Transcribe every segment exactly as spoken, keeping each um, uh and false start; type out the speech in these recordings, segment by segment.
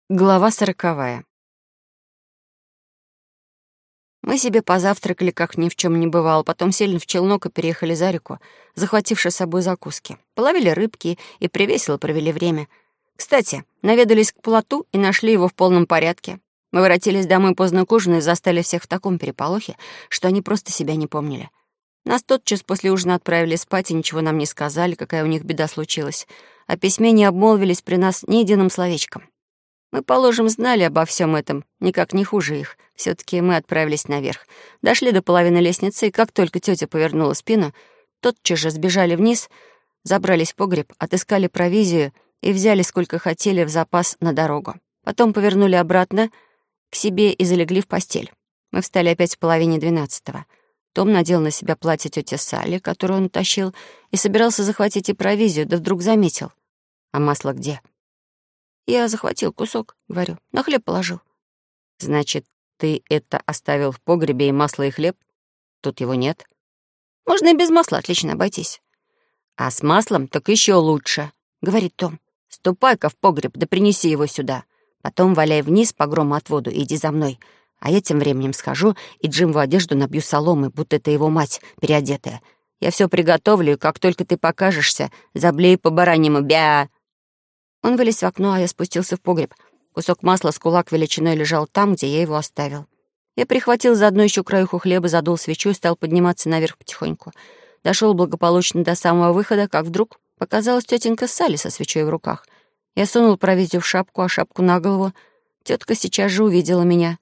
Глава сороковая. Мы себе позавтракали, как ни в чем не бывало, потом сели в челнок и переехали за реку, захвативши с собой закуски. Половили рыбки и привесело провели время. Кстати, наведались к плоту и нашли его в полном порядке. Мы воротились домой поздно к ужину и застали всех в таком переполохе, что они просто себя не помнили. Нас тотчас после ужина отправили спать и ничего нам не сказали, какая у них беда случилась. О письме не обмолвились при нас ни единым словечком. Мы, положим, знали обо всем этом, никак не хуже их. Все-таки мы отправились наверх. Дошли до половины лестницы, и как только тетя повернула спину, тотчас же сбежали вниз, забрались в погреб, отыскали провизию и взяли сколько хотели в запас на дорогу. Потом повернули обратно к себе и залегли в постель. Мы встали опять в половине двенадцатого. Том надел на себя платье тети Салли, которое он тащил, и собирался захватить и провизию, да вдруг заметил. «А масло где?» «Я захватил кусок», — говорю, — «на хлеб положил». «Значит, ты это оставил в погребе и масло, и хлеб? Тут его нет». «Можно и без масла отлично обойтись». «А с маслом так еще лучше», — говорит Том. «Ступай-ка в погреб, да принеси его сюда. Потом валяй вниз по громоотводу и иди за мной. А я тем временем схожу и Джимову одежду набью соломой, будто это его мать переодетая. Я все приготовлю, и как только ты покажешься, заблею по бараньему бя». Он вылез в окно, а я спустился в погреб. Кусок масла с кулак величиной лежал там, где я его оставил. Я прихватил заодно еще краюху хлеба, задул свечу и стал подниматься наверх потихоньку. Дошел благополучно до самого выхода, как вдруг показалась тетенька Салли со свечой в руках. Я сунул провизию в шапку, а шапку на голову. Тетка сейчас же увидела меня.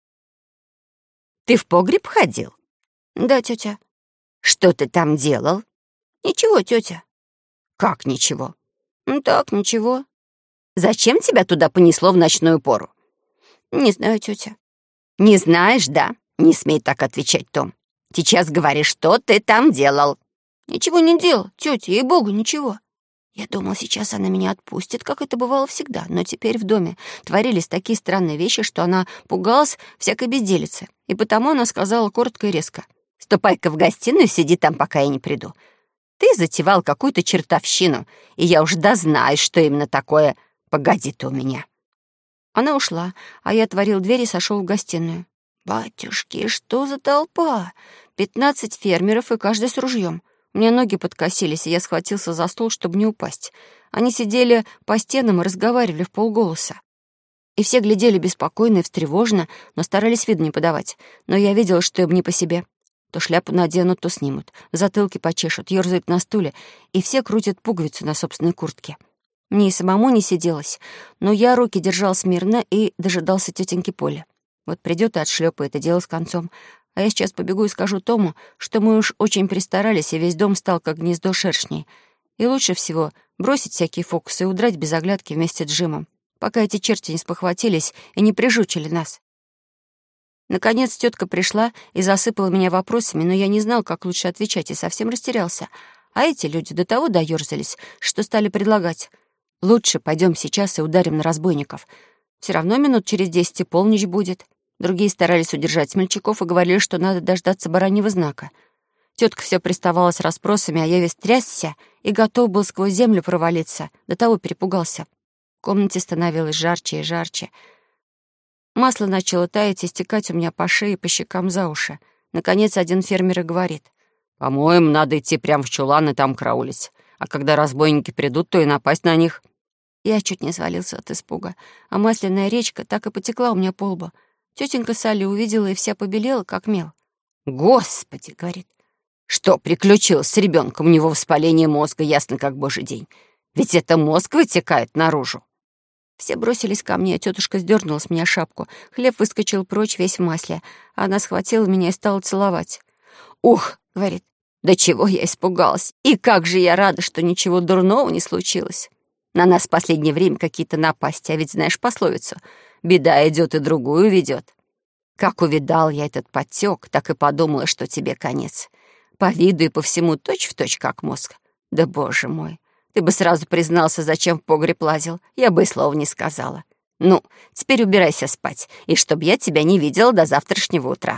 «Ты в погреб ходил?» «Да, тетя». «Что ты там делал?» «Ничего, тетя». «Как ничего?» «Ну так, ничего». «Зачем тебя туда понесло в ночную пору?» «Не знаю, тетя». «Не знаешь, да? Не смей так отвечать, Том. Сейчас говори, что ты там делал». «Ничего не делал, тетя, ей-богу, ничего». Я думал, сейчас она меня отпустит, как это бывало всегда, но теперь в доме творились такие странные вещи, что она пугалась всякой безделицы, и потому она сказала коротко и резко: «Ступай-ка в гостиную, сиди там, пока я не приду. Ты затевал какую-то чертовщину, и я уж дознаюсь, что именно такое. Погоди ты у меня». Она ушла, а я отворил дверь и сошел в гостиную. Батюшки, что за толпа? Пятнадцать фермеров, и каждый с ружьем. У меня ноги подкосились, и я схватился за стол, чтобы не упасть. Они сидели по стенам и разговаривали в полголоса. И все глядели беспокойно и встревоженно, но старались виду не подавать. Но я видела, что им не по себе. То шляпу наденут, то снимут, в затылке почешут, ёрзают на стуле, и все крутят пуговицу на собственной куртке. Мне и самому не сиделось, но я руки держал смирно и дожидался тетеньки Поли. Вот придет и отшлепает, и дело с концом. А я сейчас побегу и скажу Тому, что мы уж очень пристарались, и весь дом стал как гнездо шершней. И лучше всего бросить всякие фокусы и удрать без оглядки вместе с Джимом, пока эти черти не спохватились и не прижучили нас. Наконец тетка пришла и засыпала меня вопросами, но я не знал, как лучше отвечать, и совсем растерялся. А эти люди до того доёрзались, что стали предлагать: «Лучше пойдем сейчас и ударим на разбойников. Все равно минут через десять и полночь будет». Другие старались удержать смельчаков и говорили, что надо дождаться бараньего знака. Тетка все приставала с расспросами, а я весь трясся и готов был сквозь землю провалиться. До того перепугался. В комнате становилось жарче и жарче. Масло начало таять и стекать у меня по шее и по щекам за уши. Наконец один фермер и говорит: «По-моему, надо идти прямо в чулан и там караулить. А когда разбойники придут, то и напасть на них». Я чуть не свалился от испуга, а масляная речка так и потекла у меня по лбу. Тетенька Салли увидела и вся побелела, как мел. «Господи!» — говорит. «Что приключилось с ребенком? У него воспаление мозга, ясно как божий день. Ведь это мозг вытекает наружу». Все бросились ко мне, а тетушка сдернула с меня шапку. Хлеб выскочил прочь весь в масле. Она схватила меня и стала целовать. «Ух!» — говорит. «Да чего я испугалась! И как же я рада, что ничего дурного не случилось! На нас в последнее время какие-то напасти, а ведь знаешь пословицу: беда идет и другую ведет. Как увидал я этот подтек, так и подумала, что тебе конец. По виду и по всему точь-в-точь, как мозг. Да, боже мой, ты бы сразу признался, зачем в погреб лазил. Я бы и слова не сказала. Ну, теперь убирайся спать, и чтоб я тебя не видела до завтрашнего утра».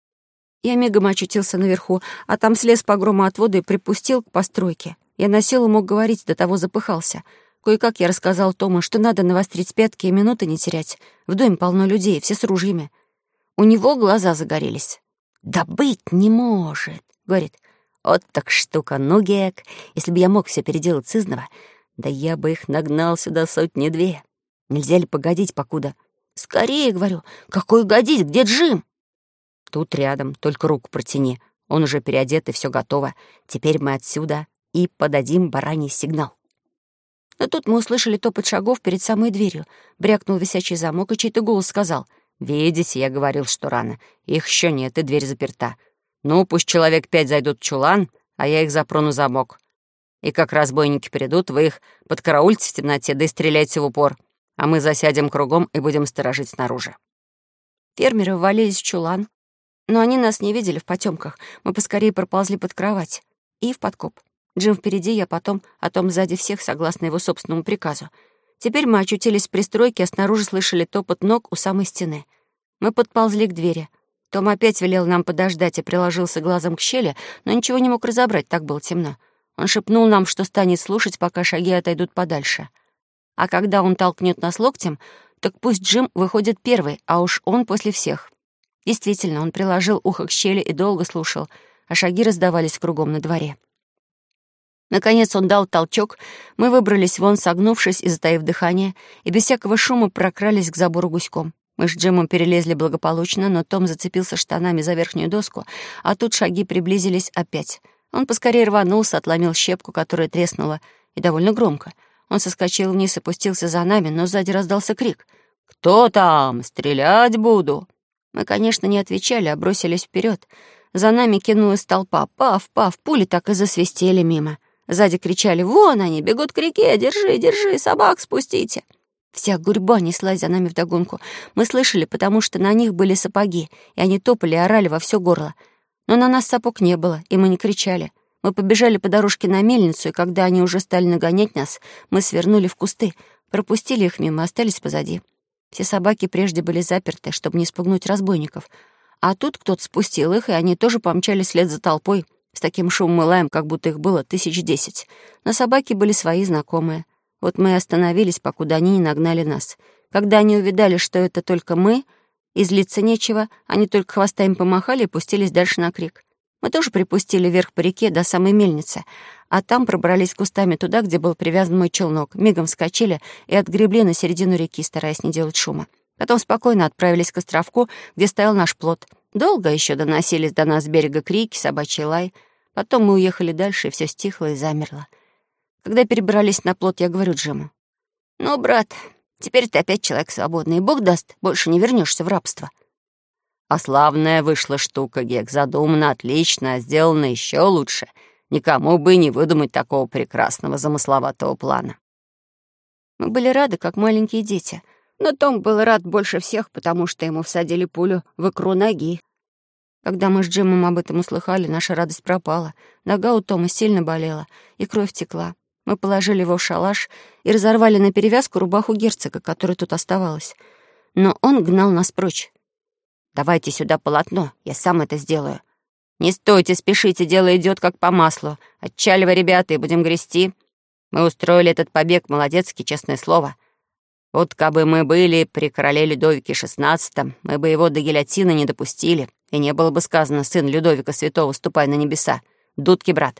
Я мигом очутился наверху, а там слез по громоотводу и припустил к постройке. Я на силу мог говорить, до того запыхался. Кое-как я рассказал Тому, что надо навострить пятки и минуты не терять. В доме полно людей, все с ружьями. У него глаза загорелись. «Да быть не может», — говорит. «Вот так штука, ну, Гек, если бы я мог все переделать сызново, да я бы их нагнал сюда сотни-две. Нельзя ли погодить, покуда?» «Скорее, — говорю, — какой годить, где Джим?» «Тут рядом, только руку протяни. Он уже переодет, и все готово. Теперь мы отсюда и подадим бараний сигнал». Но тут мы услышали топот шагов перед самой дверью. Брякнул висячий замок, и чей-то голос сказал: «Видите, я говорил, что рано. Их еще нет, и дверь заперта. Ну, пусть человек пять зайдут в чулан, а я их запру на замок. И как разбойники придут, вы их подкараульте в темноте, да и стреляйте в упор, а мы засядем кругом и будем сторожить снаружи». Фермеры ввалились в чулан, но они нас не видели в потемках. Мы поскорее проползли под кровать и в подкоп. Джим впереди, я потом, а Том сзади всех, согласно его собственному приказу. Теперь мы очутились в пристройке, а снаружи слышали топот ног у самой стены. Мы подползли к двери. Том опять велел нам подождать и приложился глазом к щели, но ничего не мог разобрать, так было темно. Он шепнул нам, что станет слушать, пока шаги отойдут подальше. А когда он толкнет нас локтем, так пусть Джим выходит первый, а уж он после всех. Действительно, он приложил ухо к щели и долго слушал, а шаги раздавались кругом на дворе. Наконец он дал толчок, мы выбрались вон, согнувшись и затаив дыхание, и без всякого шума прокрались к забору гуськом. Мы с Джимом перелезли благополучно, но Том зацепился штанами за верхнюю доску, а тут шаги приблизились опять. Он поскорее рванулся, отломил щепку, которая треснула, и довольно громко. Он соскочил вниз и пустился за нами, но сзади раздался крик: «Кто там? Стрелять буду!» Мы, конечно, не отвечали, а бросились вперед. За нами кинулась толпа. Пав, пав, пули так и засвистели мимо. Сзади кричали: «Вон они, бегут к реке! Держи, держи, собак спустите!» Вся гурьба неслась за нами вдогонку. Мы слышали, потому что на них были сапоги, и они топали и орали во все горло. Но на нас сапог не было, и мы не кричали. Мы побежали по дорожке на мельницу, и когда они уже стали нагонять нас, мы свернули в кусты, пропустили их мимо, остались позади. Все собаки прежде были заперты, чтобы не спугнуть разбойников. А тут кто-то спустил их, и они тоже помчались вслед за толпой, с таким шумом и лаем, как будто их было тысяч десять. Но собаки были свои, знакомые. Вот мы и остановились, покуда они не нагнали нас. Когда они увидали, что это только мы, и злиться нечего, они только хвостами помахали и пустились дальше на крик. Мы тоже припустили вверх по реке до самой мельницы, а там пробрались кустами туда, где был привязан мой челнок, мигом вскочили и отгребли на середину реки, стараясь не делать шума. Потом спокойно отправились к островку, где стоял наш плот. Долго еще доносились до нас с берега крики, собачий лай. Потом мы уехали дальше, и все стихло и замерло. Когда перебрались на плот, я говорю Джиму: «Ну, брат, теперь ты опять человек свободный, и Бог даст, больше не вернешься в рабство». «А славная вышла штука, Гек, задумана отлично, а сделана еще лучше. Никому бы и не выдумать такого прекрасного замысловатого плана». Мы были рады, как маленькие дети, но Том был рад больше всех, потому что ему всадили пулю в икру ноги. Когда мы с Джимом об этом услыхали, наша радость пропала. Нога у Тома сильно болела, и кровь текла. Мы положили его в шалаш и разорвали на перевязку рубаху герцога, которая тут оставалась. Но он гнал нас прочь. «Давайте сюда полотно, я сам это сделаю». «Не стойте, спешите, дело идет как по маслу. Отчаливай, ребята, и будем грести. Мы устроили этот побег молодецкий, честное слово. Вот кабы мы были при короле Людовике шестнадцатом, мы бы его до гильотины не допустили, и не было бы сказано: сын Людовика Святого, ступай на небеса. Дудки, брат.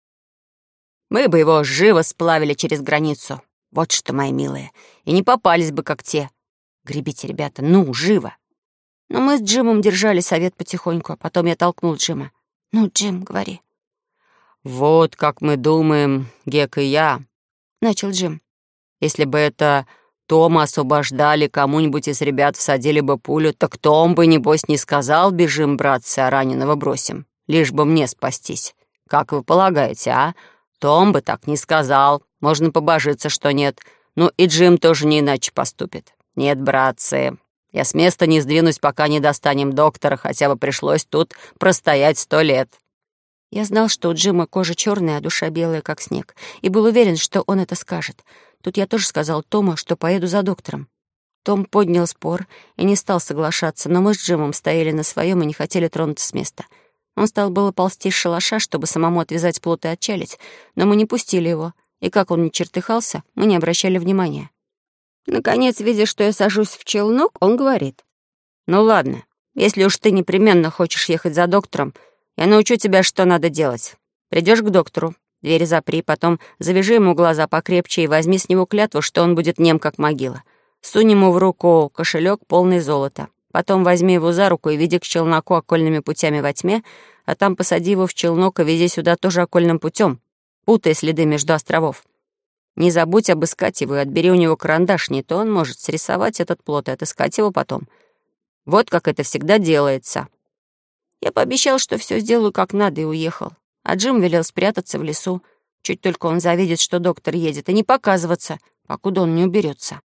Мы бы его живо сплавили через границу. Вот что, мои милые. И не попались бы, как те. Гребите, ребята, ну, живо». Но мы с Джимом держали совет потихоньку, а потом я толкнул Джима. «Ну, Джим, говори». «Вот как мы думаем, Гек и я», — начал Джим. «Если бы это Тома освобождали, кому-нибудь из ребят всадили бы пулю, так Том бы, небось, не сказал: бежим, братцы, а раненого бросим, лишь бы мне спастись. Как вы полагаете, а? Том бы так не сказал. Можно побожиться, что нет. Ну и Джим тоже не иначе поступит. Нет, братцы, я с места не сдвинусь, пока не достанем доктора, хотя бы пришлось тут простоять сто лет». Я знал, что у Джима кожа черная, а душа белая, как снег, и был уверен, что он это скажет. Тут я тоже сказал Тому, что поеду за доктором. Том поднял спор и не стал соглашаться, но мы с Джимом стояли на своем и не хотели тронуться с места. Он стал было ползти из шалаша, чтобы самому отвязать плот и отчалить, но мы не пустили его. И как он не чертыхался, мы не обращали внимания. Наконец, видя, что я сажусь в челнок, он говорит: «Ну ладно, если уж ты непременно хочешь ехать за доктором, я научу тебя, что надо делать. Придешь к доктору, двери запри, потом завяжи ему глаза покрепче и возьми с него клятву, что он будет нем, как могила. Сунь ему в руку кошелек, полный золота. Потом возьми его за руку и веди к челноку окольными путями во тьме, а там посади его в челнок и вези сюда тоже окольным путем, путая следы между островов. Не забудь обыскать его и отбери у него карандаш, не то он может срисовать этот плод и отыскать его потом. Вот как это всегда делается». Я пообещал, что все сделаю как надо, и уехал. А Джим велел спрятаться в лесу. Чуть только он завидит, что доктор едет, и не показываться, покуда он не уберется.